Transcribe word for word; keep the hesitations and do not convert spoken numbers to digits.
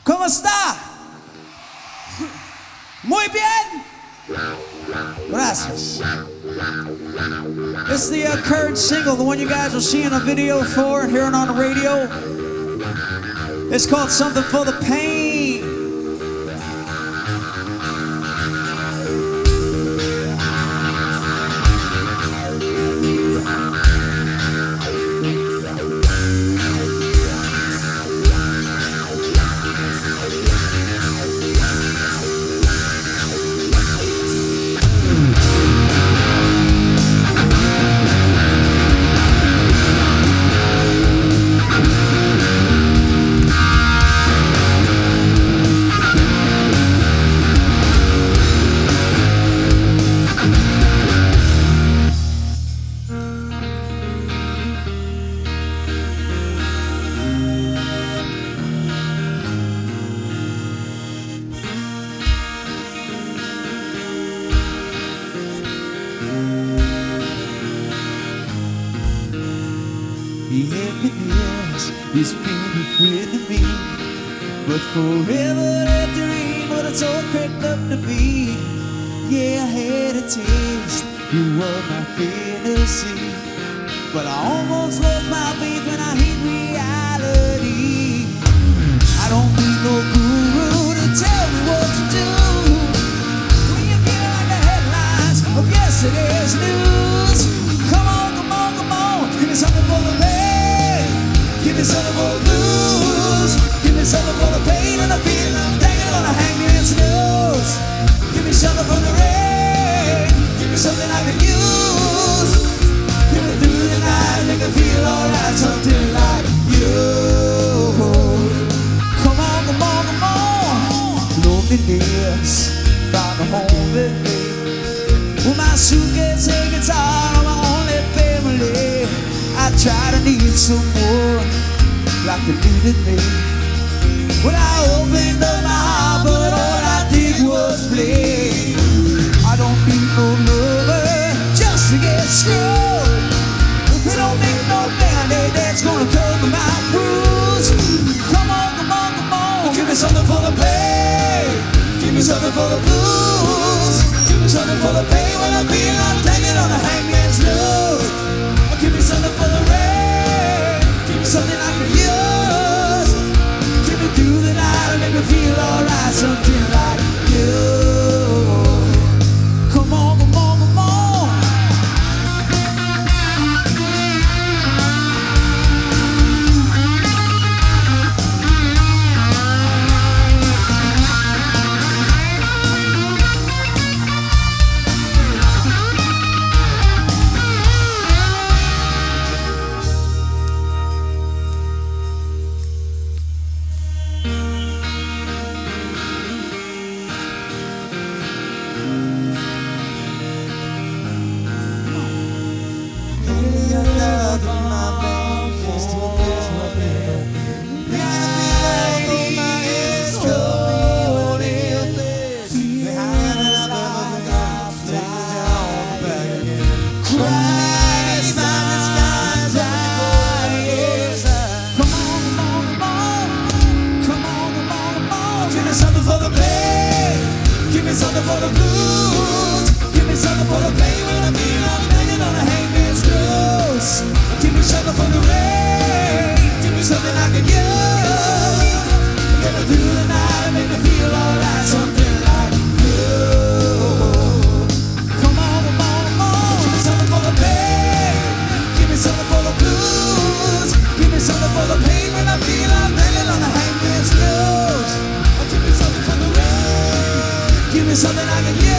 ¿Cómo está? Muy bien. Gracias. It's the uh, current single, the one you guys are seeing a video for and hearing on the radio. It's called Something for the Pain. It's been a friend to me, but forever after rain, what it's all cracked up to be. Yeah, I had a taste, you were my fantasy, but I almost lost my faith when I hit reality. I don't need no guru to tell me what to do when you feel like the headlines of yesterday's news. Come on, come on, come on, give me something for the pain. Give me something for the blues. Give me something for the pain and the feeling I'm hanging on a hangman's noose. Give me something for the rain. Give me something I can use. Give me through the night, make me feel alright. Something like you. Come on, come on, come on. Loneliness found a home with me. With my suitcase and guitar, my only family. I try to need someone like they needed me. When I opened up my heart, but all I did was bleed. I don't need no lover just to get screwed. They don't need no band-aid that's gonna cover my bruise. Come on, come on, come on. Give me something for the pain. Give me something for the blues. Give me something for the pain when I feel I'm taking on a hangman's noose. Give me something for the rain. Give me something I can use. Give me through the night and make me feel alright. Something like you. Come on, come on, come on. Give me something for the blues. Give me something for the pain when I feel I'm hanging on a hangman's noose. Give me something for the rain. Give me something I can use. Get me through the night and make me feel alright. Something like you. Come on, come on, come on. Give me something for the pain. Give me something for the blues. Give me something for the pain when I feel I'm hanging on a hangman's noose. Give me something for the rain. Give me something I can use.